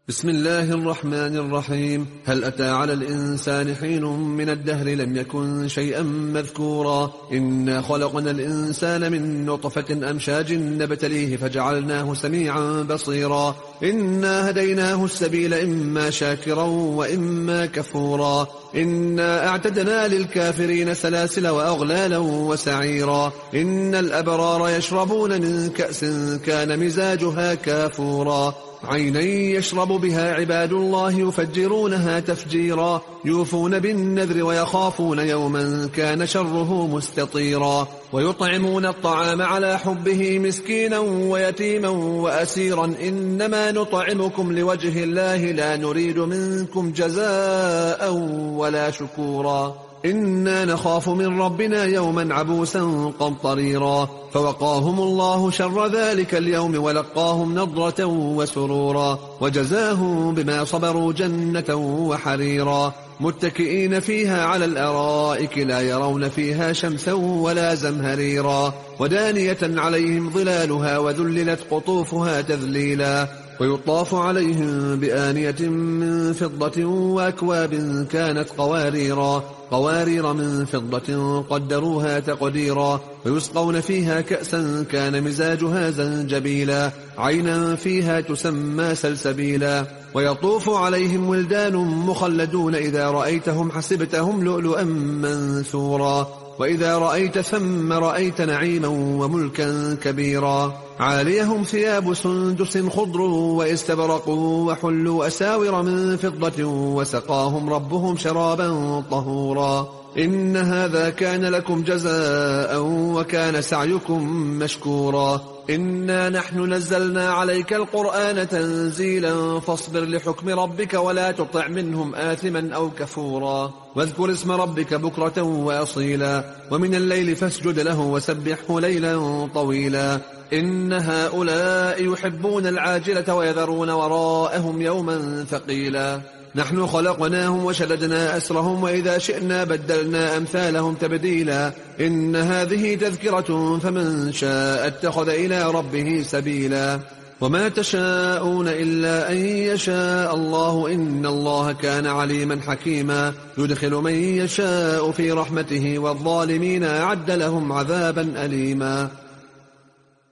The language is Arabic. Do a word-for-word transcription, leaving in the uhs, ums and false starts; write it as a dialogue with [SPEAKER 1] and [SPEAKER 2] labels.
[SPEAKER 1] بسم الله الرحمن الرحيم. هل أتى على الإنسان حين من الدهر لم يكن شيئا مذكورا؟ إنا خلقنا الإنسان من نطفة أمشاج نبتليه فجعلناه سميعا بصيرا. إنا هديناه السبيل إما شاكرا وإما كفورا. إنا أعتدنا للكافرين سلاسل وأغلالا وسعيرا. إن الأبرار يشربون من كأس كان مزاجها كافورا. عينا يشرب بها عباد الله يفجرونها تفجيرا. يوفون بالنذر ويخافون يوما كان شره مستطيرا. ويطعمون الطعام على حبه مسكينا ويتيما وأسيرا. إنما نطعمكم لوجه الله لا نريد منكم جزاء ولا شكورا. إنا نخاف من ربنا يوما عبوسا قمطريرا. فوقاهم الله شر ذلك اليوم ولقاهم نضرة وسرورا. وجزاهم بما صبروا جنة وحريرا. متكئين فيها على الأرائك لا يرون فيها شمسا ولا زمهريرا. ودانية عليهم ظلالها وذللت قطوفها تذليلا. ويطاف عليهم بآنية من فضة وأكواب كانت قواريرا. قوارير من فضة قدروها تقديرا. ويسقون فيها كأسا كان مزاجها زنجبيلا. عينا فيها تسمى سلسبيلا. ويطوف عليهم ولدان مخلدون إذا رأيتهم حسبتهم لؤلؤا منثورا. وإذا رأيت ثم رأيت نعيما وملكا كبيرا. عاليهم ثياب سندس خضر واستبرق وحلوا أساور من فضة وسقاهم ربهم شرابا طهورا. إن هذا كان لكم جزاء وكان سعيكم مشكورا. إنا نحن نزلنا عليك القرآن تنزيلا. فاصبر لحكم ربك ولا تطع منهم آثما أو كفورا. واذكر اسم ربك بكرة وأصيلا. ومن الليل فاسجد له وسبحه ليلا طويلا. إن هؤلاء يحبون العاجلة ويذرون وراءهم يوما ثقيلا. نحن خلقناهم وشددنا أسرهم وإذا شئنا بدلنا أمثالهم تبديلا. إن هذه تذكرة فمن شاء اتخذ إلى ربه سبيلا. وما تشاءون إلا أن يشاء الله. إن الله كان عليما حكيما. يدخل من يشاء في رحمته والظالمين أعد لهم عذابا أليما.